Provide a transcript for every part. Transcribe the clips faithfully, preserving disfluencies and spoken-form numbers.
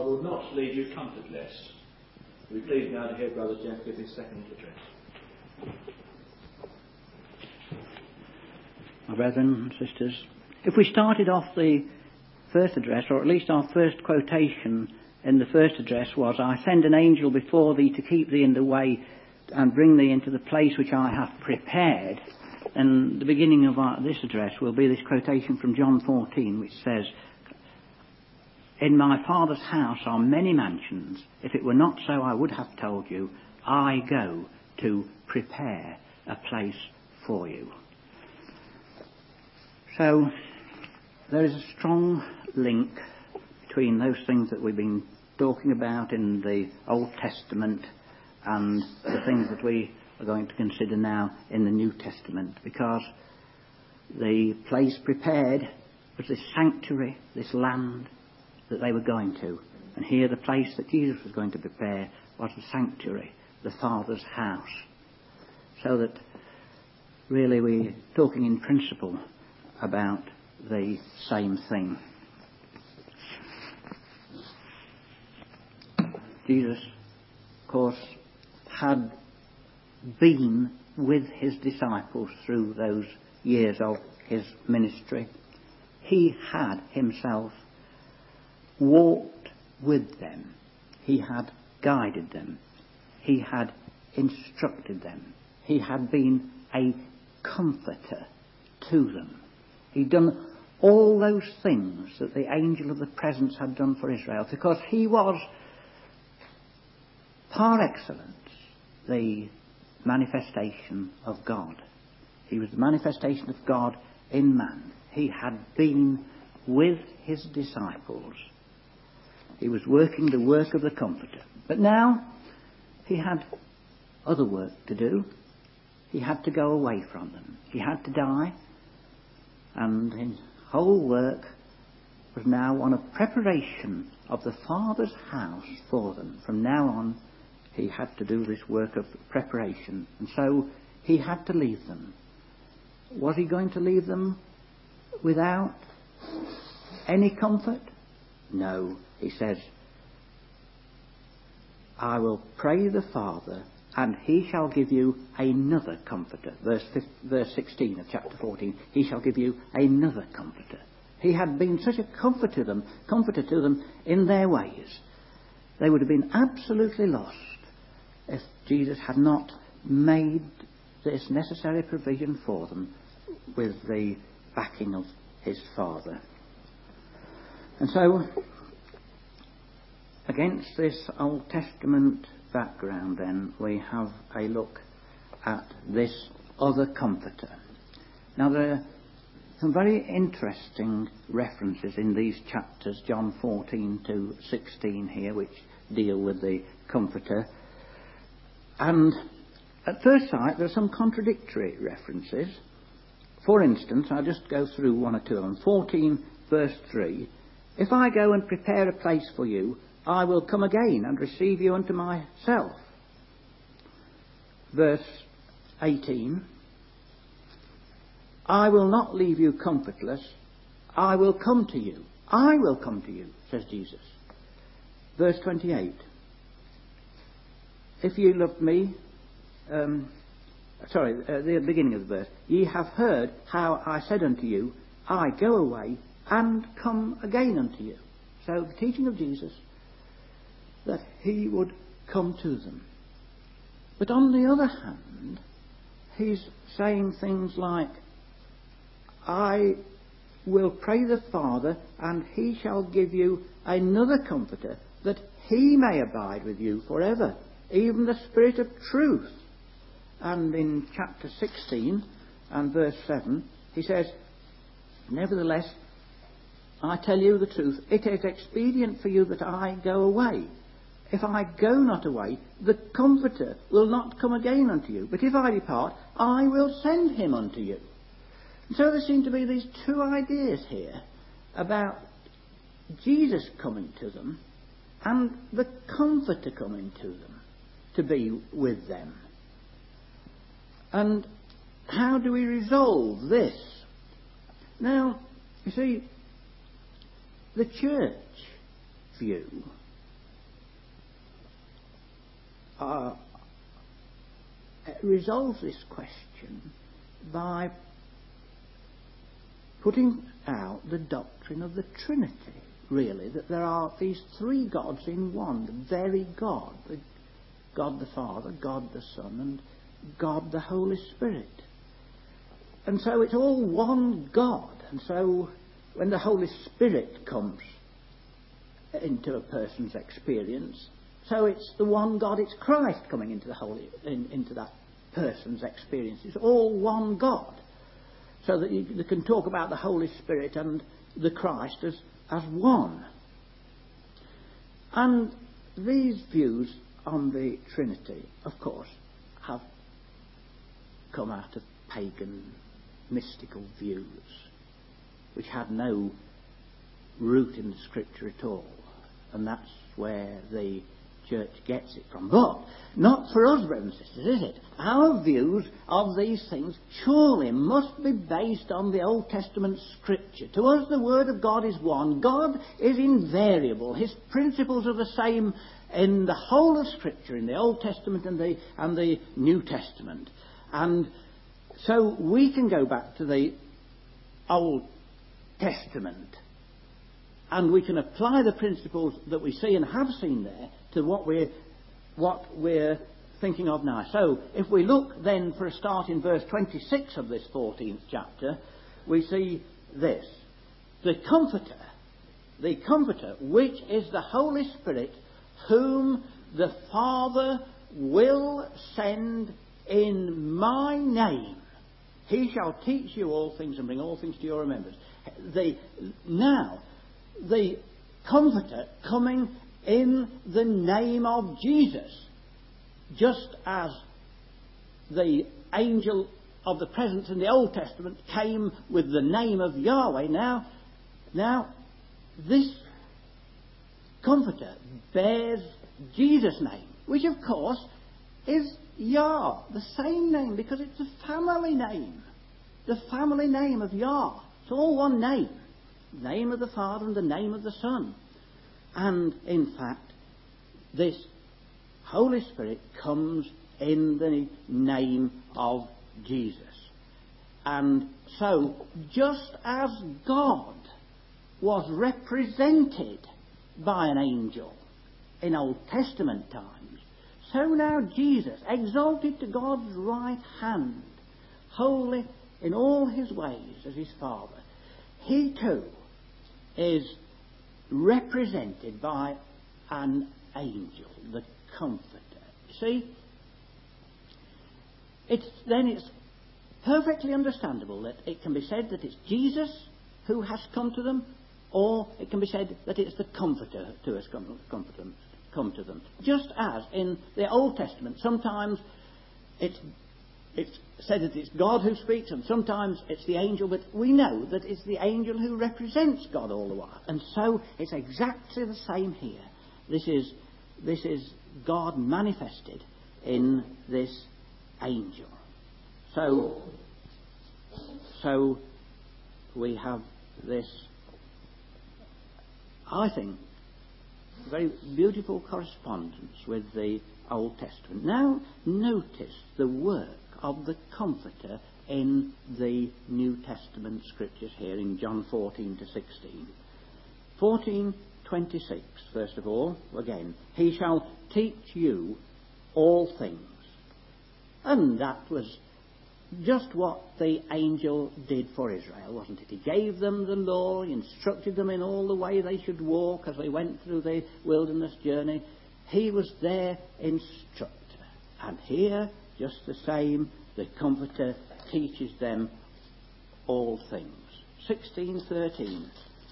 will not leave you comfortless. We're pleased now to hear Brother Jeff give his second address. My brethren and sisters, if we started off the first address, or at least our first quotation in the first address was, I send an angel before thee to keep thee in the way and bring thee into the place which I have prepared. And the beginning of our, this address will be this quotation from John fourteen, which says, in my Father's house are many mansions. If it were not so, I would have told you. I go to prepare a place for you. So there is a strong link between those things that we've been talking about in the Old Testament and the things that we are going to consider now in the New Testament, because the place prepared was this sanctuary, this land that they were going to. And here the place that Jesus was going to prepare was the sanctuary, the Father's house. So that really we're talking in principle about the same thing. Jesus, of course, had been with his disciples through those years of his ministry. He had himself walked with them. He had guided them. He had instructed them. He had been a comforter to them. He'd done all those things that the angel of the presence had done for Israel, because he was par excellence the manifestation of God. He was the manifestation of God in man. He had been with his disciples. He was working the work of the Comforter. But now he had other work to do. He had to go away from them. He had to die. And his whole work was now one of preparation of the Father's house for them. From now on, he had to do this work of preparation. And so he had to leave them. Was he going to leave them without any comfort? No. He says, I will pray the Father, and he shall give you another comforter. Verse, verse sixteen of chapter fourteen. He shall give you another comforter. He had been such a comfort to them, comforter to them in their ways. They would have been absolutely lost if Jesus had not made this necessary provision for them with the backing of his Father. And so, against this Old Testament background, then, we have a look at this other comforter. Now, there are some very interesting references in these chapters, John fourteen to sixteen here, which deal with the comforter. And at first sight, there are some contradictory references. For instance, I'll just go through one or two of them. fourteen, verse three. If I go and prepare a place for you, I will come again and receive you unto myself. Verse eighteen. I will not leave you comfortless. I will come to you. I will come to you, says Jesus. Verse twenty-eight. If you love me, um, sorry, uh, the beginning of the verse. Ye have heard how I said unto you, I go away and come again unto you. So the teaching of Jesus, that he would come to them. But on the other hand, he's saying things like, I will pray the Father, and he shall give you another comforter, that he may abide with you forever, even the Spirit of truth. And in chapter sixteen and verse seven, he says, nevertheless, I tell you the truth, it is expedient for you that I go away. If I go not away, the Comforter will not come again unto you. But if I depart, I will send him unto you. And so there seem to be these two ideas here about Jesus coming to them and the Comforter coming to them, to be with them. And how do we resolve this? Now, you see, the church view uh, resolves this question by putting out the doctrine of the Trinity, really, that there are these three gods in one, the very God, the God the Father, God the Son, and God the Holy Spirit. And so it's all one God. And so when the Holy Spirit comes into a person's experience, so it's the one God, it's Christ coming into the Holy, in, into that person's experience. It's all one God. So that you, you can talk about the Holy Spirit and the Christ as, as one. And these views on the Trinity, of course, have come out of pagan mystical views, which had no root in the Scripture at all. And that's where the Church gets it from. But not for us, brothers and sisters, is it? Our views of these things surely must be based on the Old Testament Scripture. To us, the Word of God is one. God is invariable. His principles are the same in the whole of Scripture, in the Old Testament and the, and the New Testament. And so we can go back to the Old Testament and we can apply the principles that we see and have seen there to what we're, what we're thinking of now. So if we look then for a start in verse twenty-six of this fourteenth chapter, we see this. The Comforter, the Comforter, which is the Holy Spirit, whom the Father will send in my name, he shall teach you all things and bring all things to your remembrance. The, now, the Comforter coming in the name of Jesus, just as the angel of the presence in the Old Testament came with the name of Yahweh. Now, now this Comforter bears Jesus' name, which of course is Yah, the same name, because it's a family name. The family name of Yah. It's all one name. The name of the Father and the name of the Son. And in fact, this Holy Spirit comes in the name of Jesus. And so, just as God was represented by an angel in Old Testament times, so now Jesus, exalted to God's right hand, holy in all his ways as his Father, he too is represented by an angel, the Comforter. See, it's, then it's perfectly understandable that it can be said that it's Jesus who has come to them, or it can be said that it's the Comforter who has come, come, to, them, come to them. Just as in the Old Testament, sometimes it's, it's said that it's God who speaks, and sometimes it's the angel, but we know that it's the angel who represents God all the while. And so it's exactly the same here. This is, this is God manifested in this angel. So, so we have this, I think, very beautiful correspondence with the Old Testament. Now notice the work of the Comforter in the New Testament Scriptures here in John fourteen to sixteen. fourteen twenty-six, first of all, again, he shall teach you all things. And that was just what the angel did for Israel, wasn't it? He gave them the law, he instructed them in all the way they should walk as they went through the wilderness journey. He was their instructor. And here, just the same, the Comforter teaches them all things. sixteen thirteen.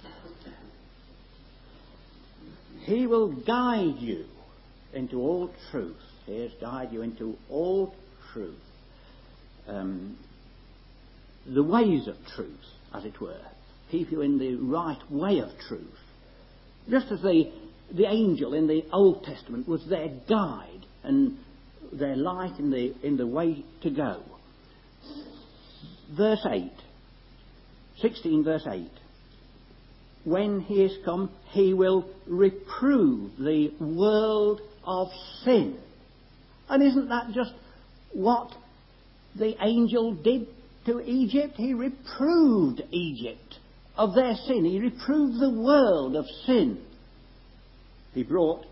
He will guide you into all truth. Here's guide you into all truth. Um, the ways of truth, as it were. Keep you in the right way of truth. Just as the, the angel in the Old Testament was their guide and their light in the, in the way to go. Verse eight. sixteen verse eight. When he is come, he will reprove the world of sin And isn't that just what the angel did to Egypt? He reproved Egypt of their sin. He reproved the world of sin. He brought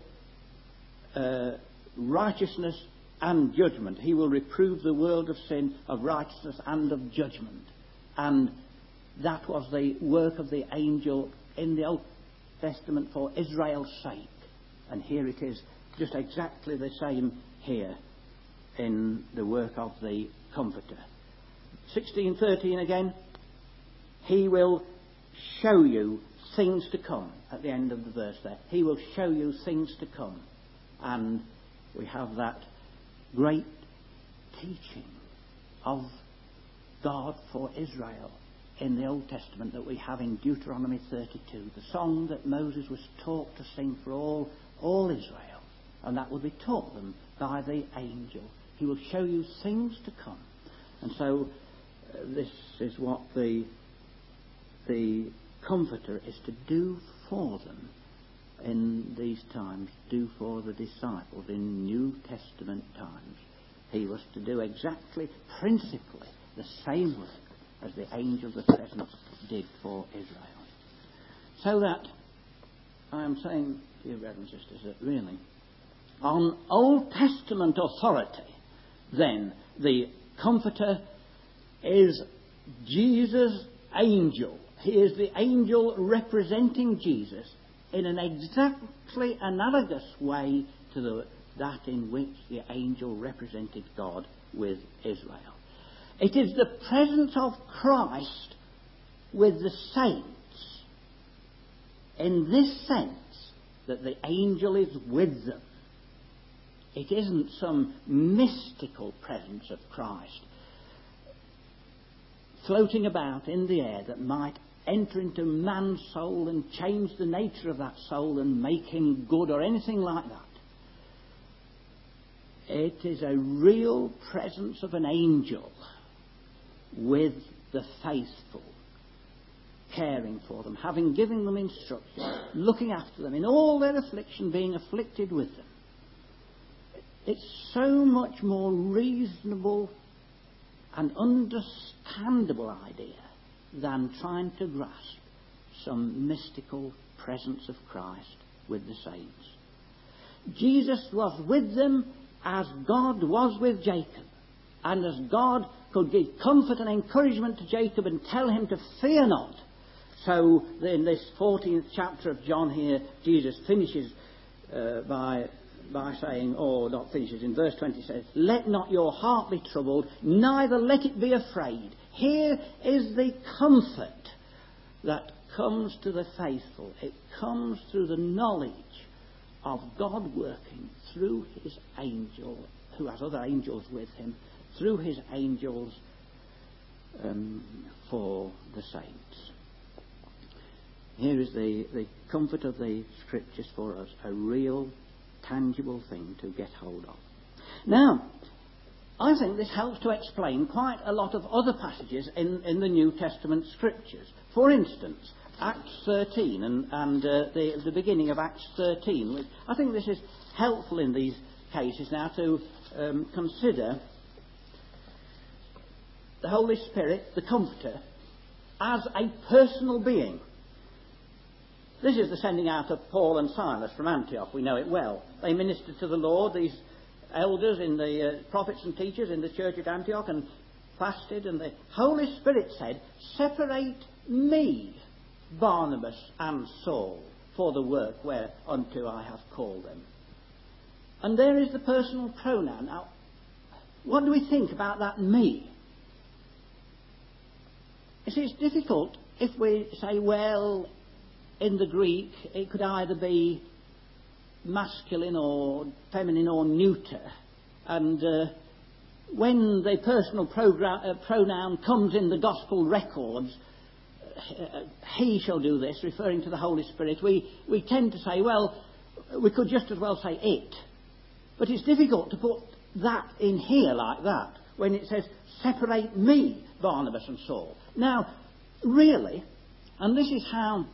uh, righteousness and judgment. He will reprove the world of sin, of righteousness and of judgment. And that was the work of the angel in the Old Testament for Israel's sake. And here it is, just exactly the same here in the work of the Comforter. sixteen thirteen again. He will show you things to come. At the end of the verse there, he will show you things to come. And we have that great teaching of God for Israel in the Old Testament that we have in Deuteronomy thirty-two, the song that Moses was taught to sing for all, all Israel, and that will be taught them by the angel. He will show you things to come. And so uh, this is what the the Comforter is to do for them in these times, do for the disciples in New Testament times. He was to do exactly, principally, the same work as the angel of the presence did for Israel. So that, I am saying, dear brothers and sisters, that really, on Old Testament authority, then, the Comforter is Jesus' angel. He is the angel representing Jesus in an exactly analogous way to the, that in which the angel represented God with Israel. It is the presence of Christ with the saints in this sense that the angel is with them. It isn't some mystical presence of Christ floating about in the air that might enter into man's soul and change the nature of that soul and make him good or anything like that. It is a real presence of an angel with the faithful, caring for them, having given them instruction, looking after them in all their affliction, being afflicted with them. It's so much more reasonable and understandable idea than trying to grasp some mystical presence of Christ with the saints. Jesus was with them as God was with Jacob, and as God could give comfort and encouragement to Jacob and tell him to fear not. So in this fourteenth chapter of John here, Jesus finishes uh, by by saying, or not finishes, in verse twenty says, "Let not your heart be troubled, neither let it be afraid." Here is the comfort that comes to the faithful. It comes through the knowledge of God working through his angel, who has other angels with him, through his angels um, for the saints. Here is the, the comfort of the Scriptures for us, a real, tangible thing to get hold of. Now, I think this helps to explain quite a lot of other passages in, in the New Testament Scriptures. For instance, Acts thirteen and, and uh, the, the beginning of Acts thirteen. Which I think this is helpful in these cases now to um, consider the Holy Spirit, the Comforter, as a personal being. This is the sending out of Paul and Silas from Antioch. We know it well. They ministered to the Lord, these elders in the uh, prophets and teachers in the church at Antioch, and fasted, and the Holy Spirit said, "Separate me, Barnabas and Saul, for the work whereunto I have called them." And there is the personal pronoun. Now, what do we think about that "me"? You see, it's difficult if we say, well, in the Greek, it could either be masculine or feminine or neuter. And uh, when the personal program, uh, pronoun comes in the gospel records, uh, he shall do this, referring to the Holy Spirit, we, we tend to say, well, we could just as well say it. But it's difficult to put that in here like that, when it says, "Separate me, Barnabas and Saul." Now, really, and this is how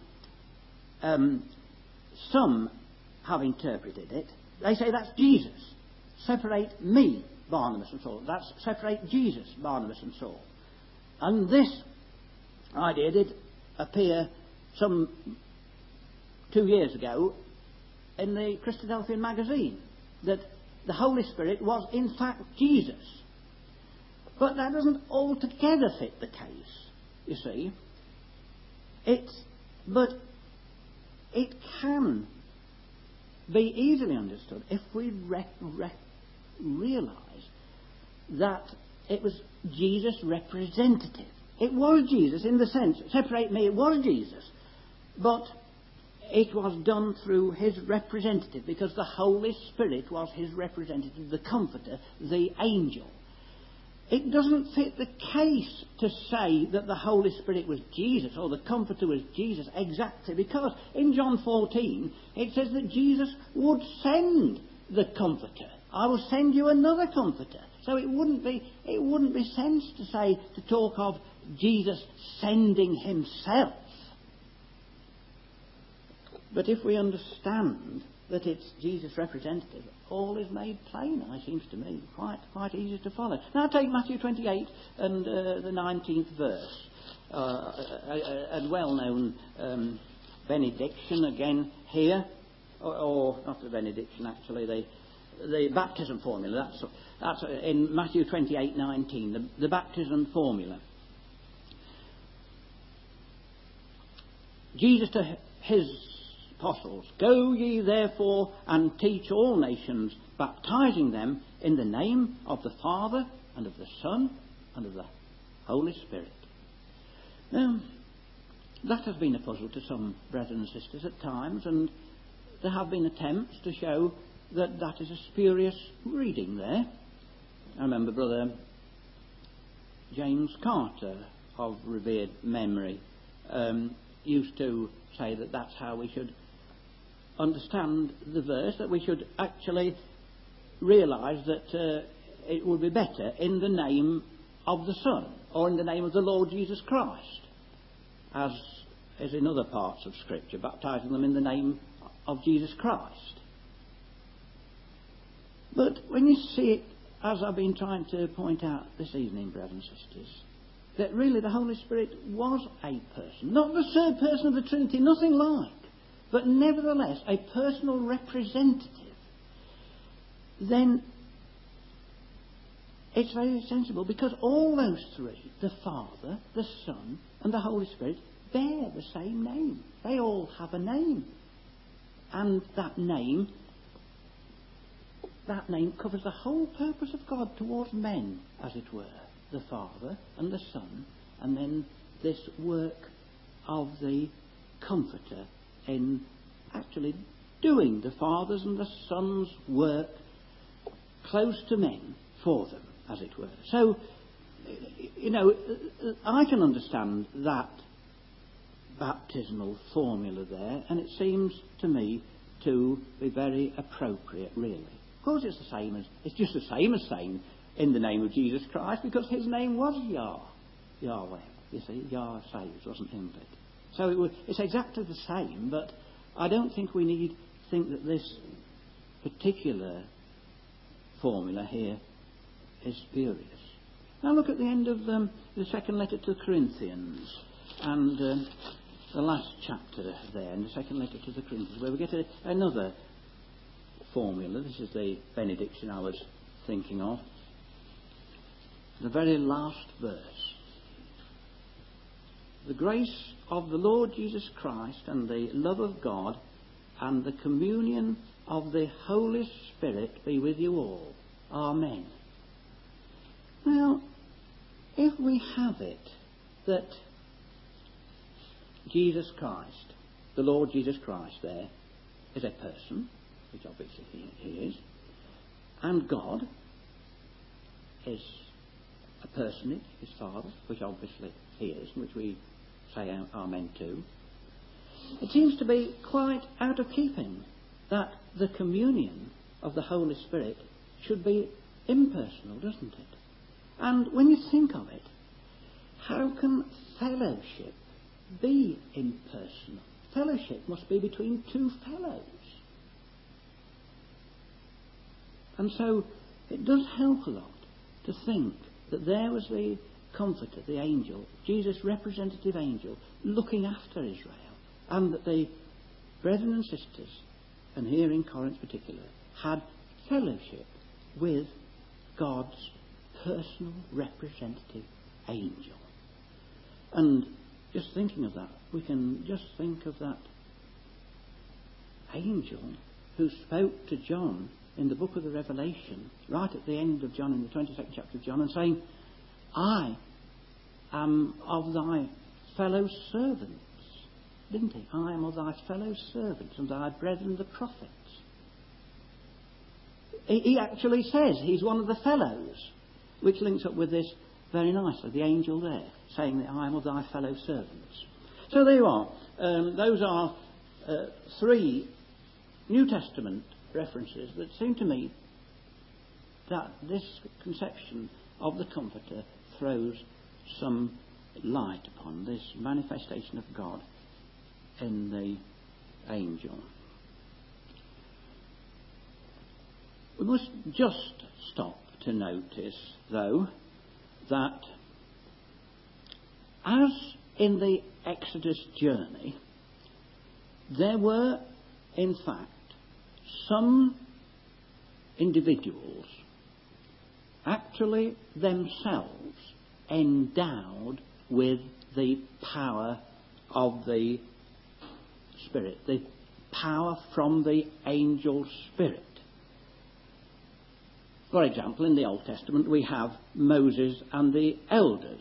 Um, some have interpreted it, they say that's Jesus. separate me, Barnabas and Saul. That's separate Jesus, Barnabas and Saul. And this idea did appear some two years ago in the Christadelphian magazine, that the Holy Spirit was in fact Jesus. But that doesn't altogether fit the case, you see. It's, but it can be easily understood if we re- re- realise that it was Jesus' representative. It was Jesus in the sense, separate me, it was Jesus. But it was done through his representative, because the Holy Spirit was his representative, the Comforter, the angel. It doesn't fit the case to say that the Holy Spirit was Jesus or the Comforter was Jesus exactly, because in John fourteen it says that Jesus would send the Comforter. I will send you another Comforter. So it wouldn't be it wouldn't be sense to say to talk of Jesus sending himself. But if we understand that it's Jesus' representative, all is made plain, it seems to me, quite quite easy to follow. Now take Matthew twenty-eight and uh, the nineteenth verse, uh, a, a, a well-known um, benediction again here, or, or not the benediction actually, the the baptism formula. That's that's in Matthew twenty-eight nineteen, the, the baptism formula. Jesus to his apostles, go ye therefore and teach all nations, baptizing them in the name of the Father and of the Son and of the Holy Spirit. Now, that has been a puzzle to some brethren and sisters at times, and there have been attempts to show that that is a spurious reading there. I remember Brother James Carter of revered memory um, used to say that that's how we should understand the verse, that we should actually realise that uh, it would be better in the name of the Son, or in the name of the Lord Jesus Christ, as is in other parts of Scripture, baptising them in the name of Jesus Christ. But when you see it, as I've been trying to point out this evening, brothers and sisters, that really the Holy Spirit was a person, not the third person of the Trinity, nothing like, but nevertheless a personal representative, then it's very sensible, because all those three, the Father, the Son and the Holy Spirit, bear the same name. They all have a name. And that name, that name covers the whole purpose of God towards men, as it were. The Father and the Son, and then this work of the Comforter in actually doing the Father's and the Son's work close to men for them, as it were. So, you know, I can understand that baptismal formula there, and it seems to me to be very appropriate, really. Of course, it's the same as it's just the same as saying in the name of Jesus Christ, because his name was Yah, Yahweh. You see, Yah saves, wasn't him? But so it was, it's exactly the same, but I don't think we need to think that this particular formula here is spurious. Now look at the end of um, the second letter to the Corinthians, and um, the last chapter there, in the second letter to the Corinthians, where we get a, another formula. This is the benediction I was thinking of. The very last verse. The grace of the Lord Jesus Christ and the love of God and the communion of the Holy Spirit be with you all. Amen. Now, if we have it that Jesus Christ, the Lord Jesus Christ there, is a person, which obviously he, he is, and God is a personage, his Father, which obviously he is, which we say amen to, it seems to be quite out of keeping that the communion of the Holy Spirit should be impersonal, doesn't it? And when you think of it, how can fellowship be impersonal? Fellowship must be between two fellows. And so it does help a lot to think that there was the Comforter, the angel, Jesus' representative angel, looking after Israel, and that the brethren and sisters, and here in Corinth particular, had fellowship with God's personal representative angel. And just thinking of that, we can just think of that angel who spoke to John in the book of the Revelation, right at the end of John, in the twenty-second chapter of John, and saying, I am of thy fellow servants, didn't he? I am of thy fellow servants and thy brethren the prophets. He, he actually says he's one of the fellows, which links up with this very nicely, the angel there, saying that I am of thy fellow servants. So there you are. Um, those are uh, three New Testament references that seem to me that this conception of the Comforter throws some light upon this manifestation of God in the angel. We must just stop to notice, though, that as in the Exodus journey, there were, in fact, some individuals actually themselves endowed with the power of the Spirit, the power from the angel Spirit. For example, in the Old Testament we have Moses and the elders.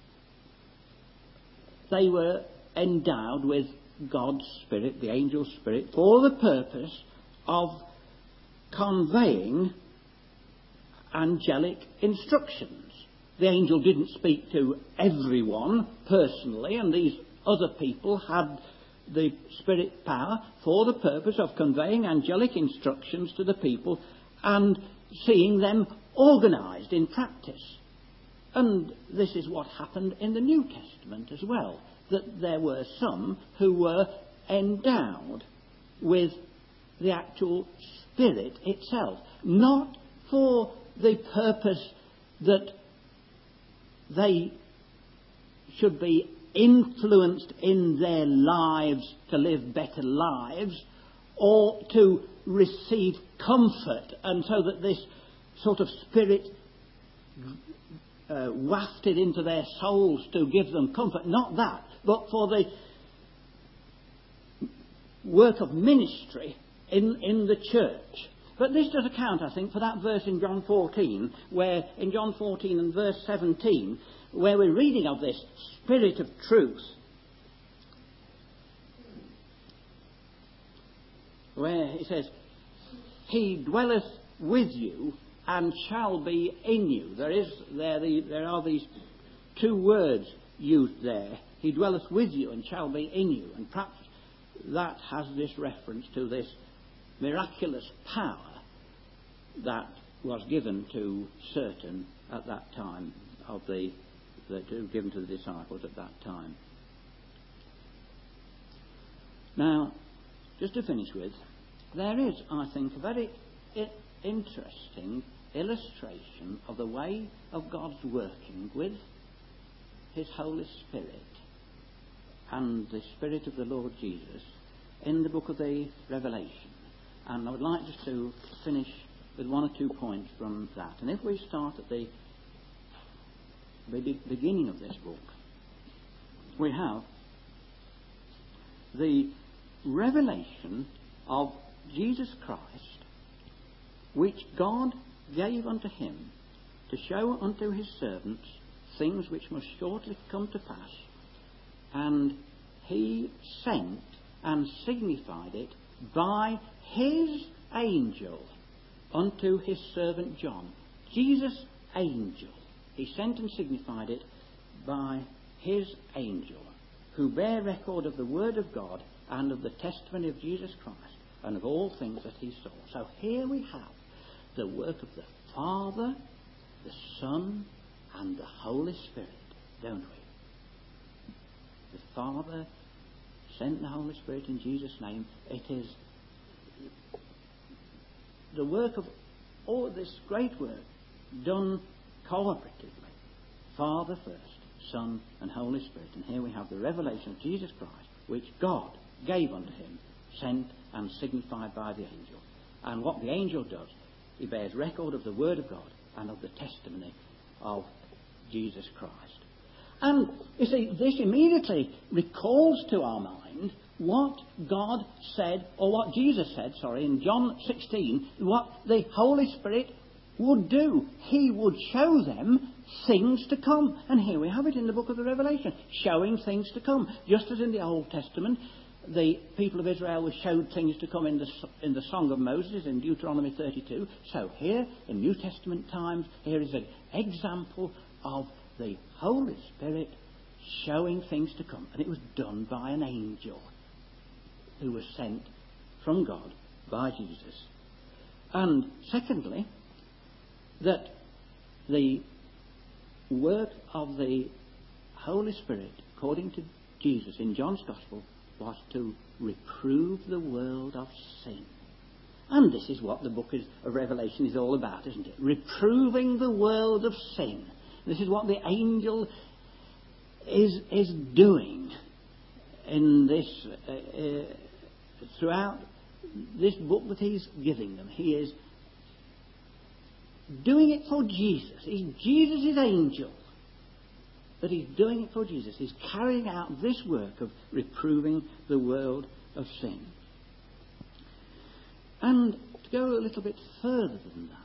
They were endowed with God's Spirit, the angel Spirit, for the purpose of conveying angelic instructions. The angel didn't speak to everyone personally, and these other people had the Spirit power for the purpose of conveying angelic instructions to the people and seeing them organised in practice. And this is what happened in the New Testament as well, that there were some who were endowed with the actual Spirit itself, not for the purpose that they should be influenced in their lives to live better lives, or to receive comfort, and so that this sort of Spirit uh, wafted into their souls to give them comfort. Not that, but for the work of ministry in, in the church. But this does account, I think, for that verse in John fourteen, where in John fourteen and verse seventeen, where we're reading of this Spirit of truth, where he says, He dwelleth with you and shall be in you. There is there the, there are these two words used there. He dwelleth with you and shall be in you. And perhaps that has this reference to this miraculous power that was given to certain at that time of the, the to, given to the disciples at that time. Now, just to finish with, there is, I think, a very I- interesting illustration of the way of God's working with His Holy Spirit and the Spirit of the Lord Jesus in the book of the Revelation. And I would like just to finish with one or two points from that. And if we start at the beginning of this book, we have the revelation of Jesus Christ, which God gave unto him to show unto his servants things which must shortly come to pass. And he sent and signified it by his angel unto his servant John. Jesus' angel. He sent and signified it by his angel, who bear record of the word of God and of the testimony of Jesus Christ, and of all things that he saw. So here we have the work of the Father, the Son, and the Holy Spirit, don't we? The Father sent the Holy Spirit in Jesus' name. It is the work of all this great work done cooperatively. Father first, Son and Holy Spirit. And here we have the revelation of Jesus Christ, which God gave unto him, sent and signified by the angel. And what the angel does, he bears record of the word of God and of the testimony of Jesus Christ. And, you see, this immediately recalls to our mind what God said, or what Jesus said, sorry, in John sixteen, what the Holy Spirit would do. He would show them things to come. And here we have it in the book of the Revelation, showing things to come. Just as in the Old Testament, the people of Israel were showed things to come in the, in the Song of Moses, in Deuteronomy thirty-two. So here, in New Testament times, here is an example of the Holy Spirit showing things to come. And it was done by an angel who was sent from God by Jesus. And secondly, that the work of the Holy Spirit, according to Jesus in John's Gospel, was to reprove the world of sin. And this is what the book of Revelation is all about, isn't it? Reproving the world of sin. This is what the angel is is doing in this uh, uh, throughout this book that he's giving them. He is doing it for Jesus. He's Jesus' angel, but he's doing it for Jesus. He's carrying out this work of reproving the world of sin. And to go a little bit further than that,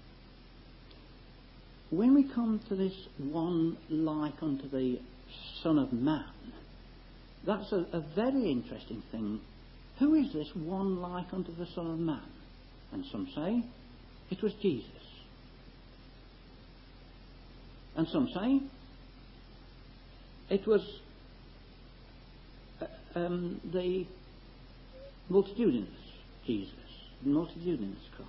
when we come to this one like unto the Son of Man, that's a, a very interesting thing. Who is this one like unto the Son of Man? And some say it was Jesus. And some say it was uh, um, the multitudinous Jesus, the multitudinous Christ.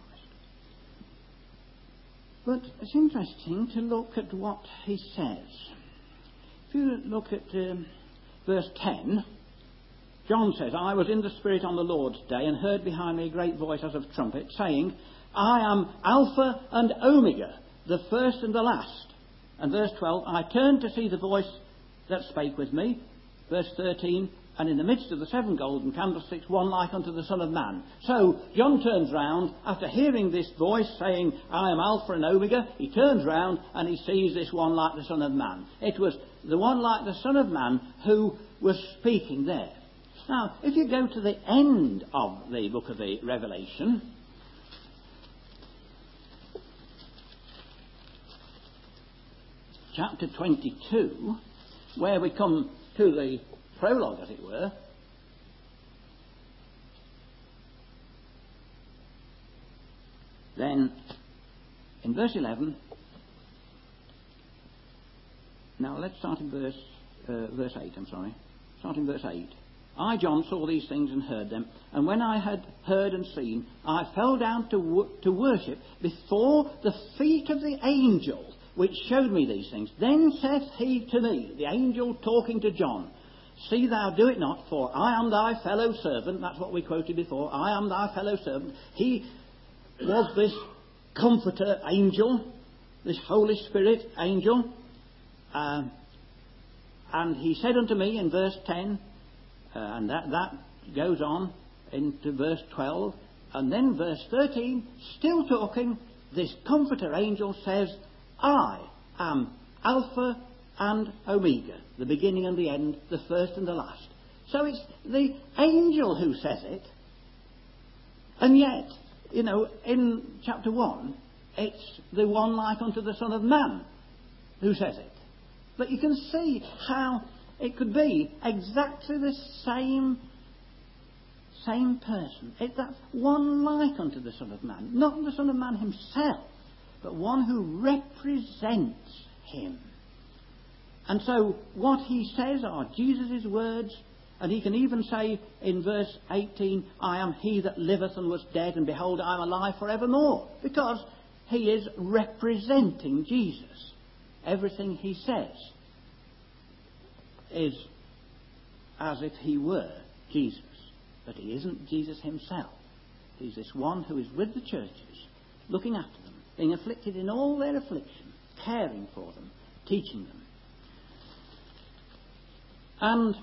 But it's interesting to look at what he says. If you look at um, verse ten, John says, I was in the Spirit on the Lord's day and heard behind me a great voice as of trumpet, saying, I am Alpha and Omega, the first and the last. And verse twelve, I turned to see the voice that spake with me. Verse thirteen, and in the midst of the seven golden candlesticks, one like unto the Son of Man. So John turns round, after hearing this voice saying, I am Alpha and Omega, he turns round and he sees this one like the Son of Man. It was the one like the Son of Man who was speaking there. Now, if you go to the end of the book of the Revelation, chapter twenty-two, where we come to the prologue, as it were, then in verse eleven, now let's start in verse uh, verse eight, I'm sorry, start in verse eight. I, John, saw these things and heard them, and when I had heard and seen, I fell down to, w- to worship before the feet of the angel which showed me these things. Then saith he to me, the angel talking to John, see thou do it not, for I am thy fellow servant. That's what we quoted before. I am thy fellow servant. He was this comforter angel, this Holy Spirit angel. Um, and he said unto me in verse ten, uh, and that, that goes on into verse twelve, and then verse thirteen, still talking, this comforter angel says, I am Alpha and Omega, the beginning and the end, the first and the last. So it's the angel who says it. And yet, you know, in chapter one, it's the one like unto the Son of Man who says it. But you can see how it could be exactly the same same person. It, that's one like unto the Son of Man. Not the Son of Man himself, but one who represents him. And so what he says are Jesus' words, and he can even say in verse eighteen, I am he that liveth and was dead, and behold, I am alive forevermore. Because he is representing Jesus. Everything he says is as if he were Jesus. But he isn't Jesus himself. He's this one who is with the churches, looking after them, being afflicted in all their affliction, caring for them, teaching them. And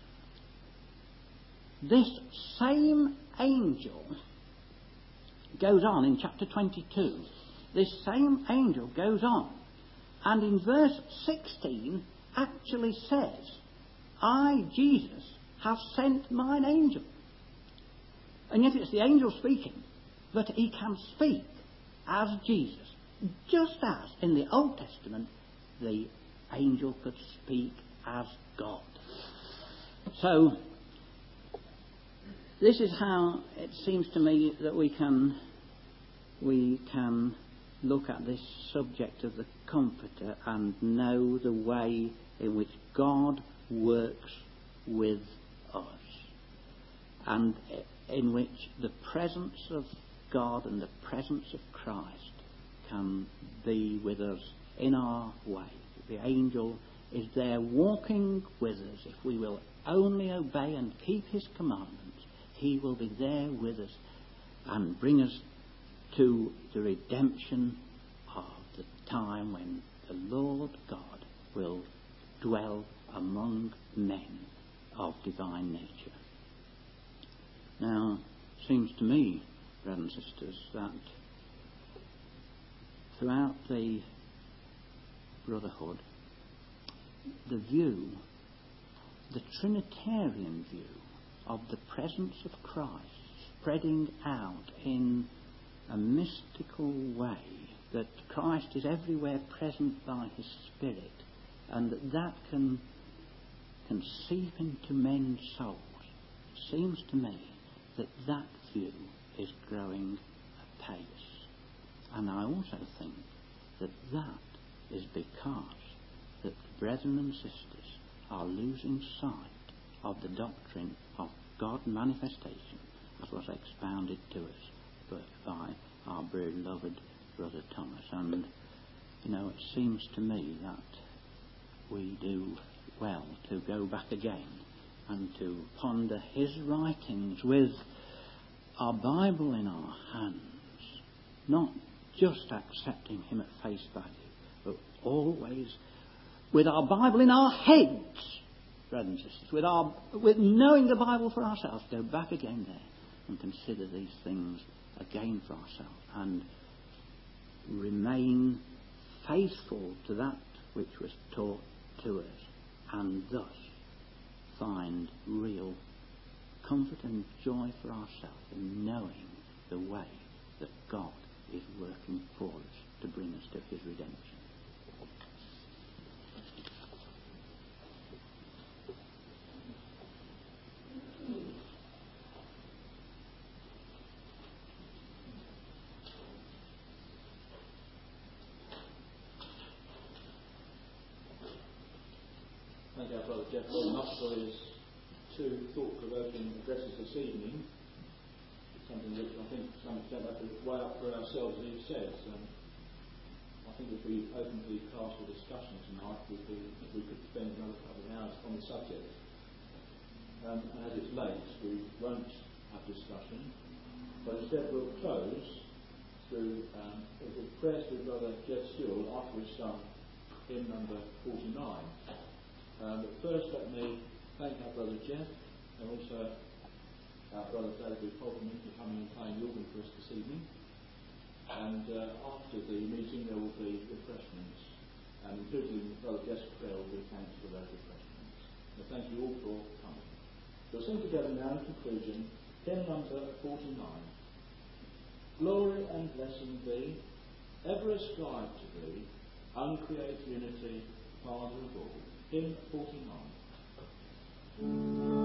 this same angel goes on in chapter twenty-two. This same angel goes on, and in verse sixteen actually says, I, Jesus, have sent mine angel. And yet it's the angel speaking, but he can speak as Jesus, just as in the Old Testament the angel could speak as God. So this is how it seems to me that we can we can look at this subject of the Comforter and know the way in which God works with us, and in which the presence of God and the presence of Christ can be with us in our way. The angel is there walking with us. If we will only obey and keep his commandments, he will be there with us and bring us to the redemption of the time when the Lord God will dwell among men of divine nature. Now, it seems to me, brothers and sisters, that throughout the brotherhood, the view, the Trinitarian view of the presence of Christ spreading out in a mystical way, that Christ is everywhere present by his Spirit, and that that can, can seep into men's souls, it seems to me that that view is growing apace. And I also think that that is because that the brethren and sisters are losing sight of the doctrine of God manifestation as was expounded to us by our beloved Brother Thomas. And, you know, it seems to me that we do well to go back again and to ponder his writings with our Bible in our hands, not just accepting him at face value, but always with our Bible in our heads, brothers and sisters, with our with knowing the Bible for ourselves. Go back again there and consider these things again for ourselves, and remain faithful to that which was taught to us, and thus find real comfort and joy for ourselves in knowing the way that God is working for us to bring us to his redemption. Thank our Brother Jeff very much for his two thought-provoking addresses this evening. Something which I think to some extent we have to weigh up for ourselves, as he says. Um, I think if we opened the class for discussion tonight, we could, we could spend another couple of hours on the subject. Um, and as it's late, we won't have discussion, but instead we'll close through um, with prayers to Brother Jeff Stewart after we've sung hymn number forty-nine. Um, but first, let me thank our Brother Jeff and also our Brother David Hoffman for coming and playing the organ for us this evening. And uh, after the meeting, there will be refreshments, and including Brother Jeff's prayer will be thanks for those refreshments. So thank you all for coming. We'll sing together now in conclusion hymn number forty-nine. Glory and blessing be, ever ascribed to thee, uncreate unity, Father of all. Hymn forty-nine.